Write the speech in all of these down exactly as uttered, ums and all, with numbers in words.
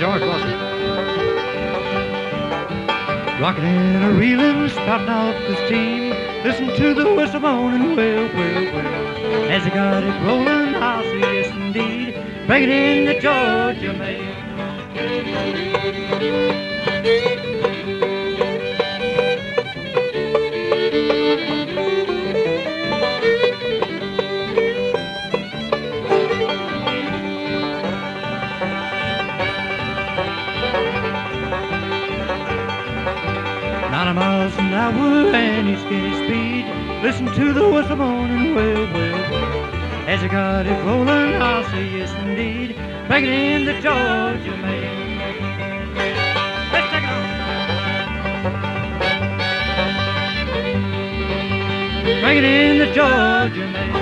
Flossie, orange Flossie. Rockin' and a reelin', spouting off the steam. Listen to the whistle moaning, well, well, well. As I got it rollin', I'll say yes indeed. Bring it in the Georgia mail. Ninety miles an hour and he's getting speed. Listen to the whistle moaning, well, well, well. As I got it rolling, I'll say yes indeed. Bring it in the Georgia mail. Let's take it on. Bring it in the Georgia mail.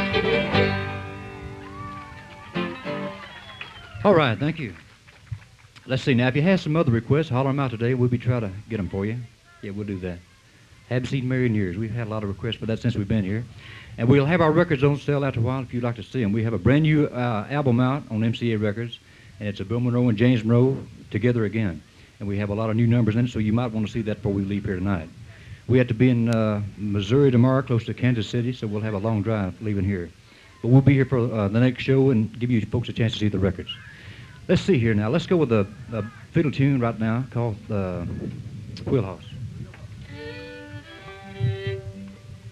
All right, thank you. Let's see now. If you have some other requests, holler them out today. We'll be trying to get them for you. Yeah, we'll do that. Haven't seen Mary in years. We've had a lot of requests for that since we've been here. And we'll have our records on sale after a while if you'd like to see them. We have a brand new uh, album out on M C A Records, and it's a Bill Monroe and James Monroe together again. And we have a lot of new numbers in it, so you might want to see that before we leave here tonight. We have to be in uh, Missouri tomorrow, close to Kansas City, so we'll have a long drive leaving here. But we'll be here for uh, the next show and give you folks a chance to see the records. Let's see here now. Let's go with a, a fiddle tune right now called uh, Wheelhouse.